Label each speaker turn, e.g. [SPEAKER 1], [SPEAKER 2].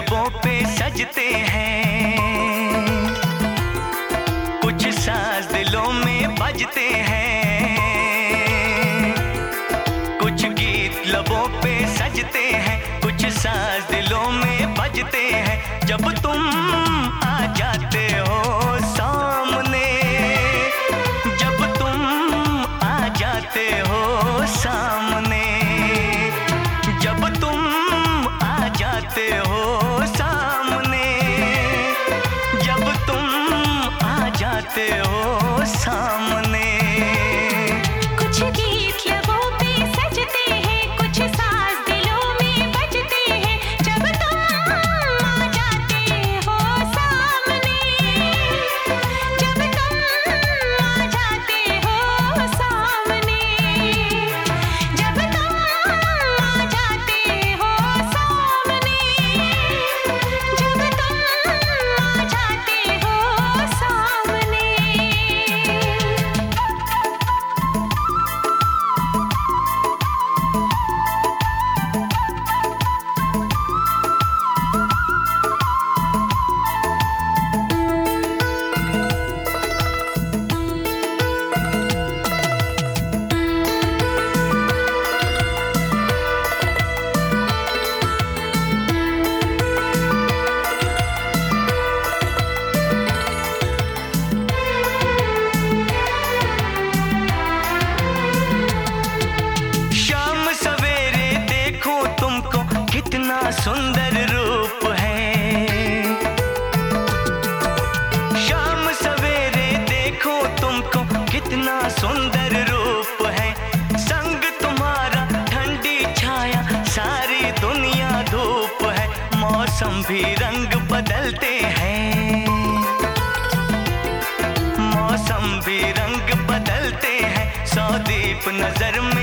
[SPEAKER 1] लबों पे सजते हैं, कुछ साज दिलों में बजते हैं, कुछ गीत लबों पे सजते हैं, कुछ साज दिलों में बजते हैं। जब तुम आ जाते हो सामने, जब तुम आ जाते हो सामने, जब तुम आ जाते हो सामने, जब तुम आ जाते हो सामने।
[SPEAKER 2] कुछ गीत लबों पे सजते हैं, कुछ साज दिलों में बजते हैं। जब तुम आ जाते हो सामने, जब तुम आ जाते हो सामने, जब तुम आ जाते हो सामने, जब तुम आ जाते हो सामने।
[SPEAKER 1] शाम सवेरे देखो तुमको कितना सुंदर रूप है, शाम सवेरे देखो तुमको कितना सुंदर रूप है। संग तुम्हारा ठंडी छाया, सारी दुनिया धूप है। मौसम भी रंग बदलते हैं, मौसम भी रंग बदलते हैं। सौ दीप नजर